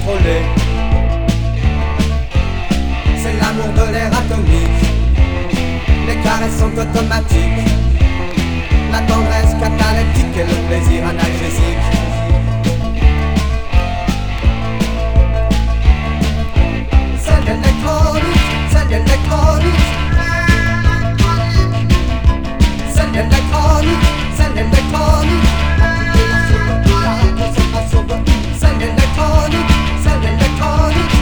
contrôler. C'est l'amour de l'air atomique. Les caresses sont automatiques. La tendresse cataleptique et le plaisir analgésique. C'est l'électronique, c'est l'électronique. C'est l'électronique, c'est l'électronique. C'est l'électronique, c'est l'électronique.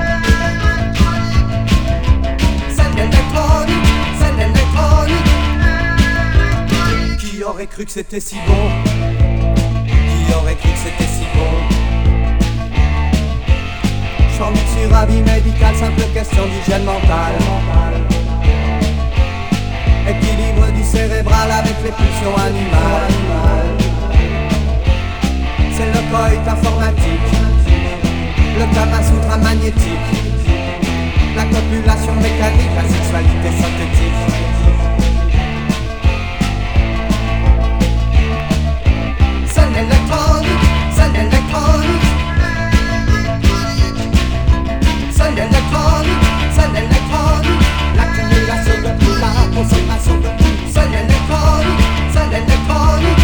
C'est l'électronique, c'est l'électronique. Qui aurait cru que c'était si bon? Qui aurait cru que c'était si bon? Chant sur avis médical, simple question d'hygiène mentale. Équilibre du cérébral avec les pulsions animales. C'est le coït informatique, le Kama Sutra magnétique, la copulation mécanique, la sexualité synthétique. C'est l'électronique, c'est l'électronique. C'est l'électronique, c'est l'électronique. L'accumulation de tout, la consommation de tout. C'est l'électronique, c'est l'électronique.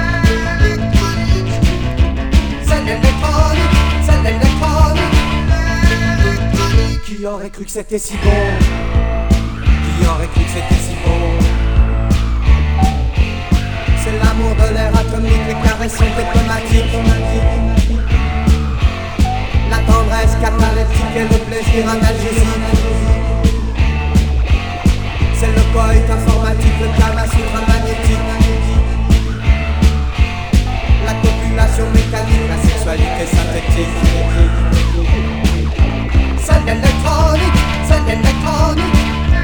C'est l'électronique, c'est l'électronique. Qui aurait cru que c'était si bon? Qui aurait cru que c'était si bon? C'est l'amour de l'air atomique, les caresses sont automatiques. La tendresse cataleptique et le plaisir analgésique. C'est le coït informatique, le Kama Sutra magnétique. La copulation mécanique, la sexualité synthétique. C'est l'électronique, c'est l'électronique.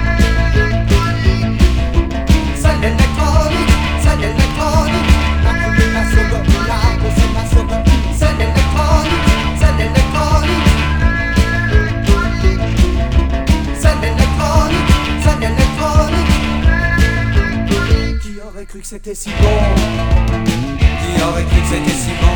C'est l'électronique, c'est l'électronique. L'accumulation de la consommation de. C'est l'électronique, c'est l'électronique. C'est l'électronique, c'est l'électronique. Qui aurait cru que c'était si bon? Qui aurait cru que c'était si bon?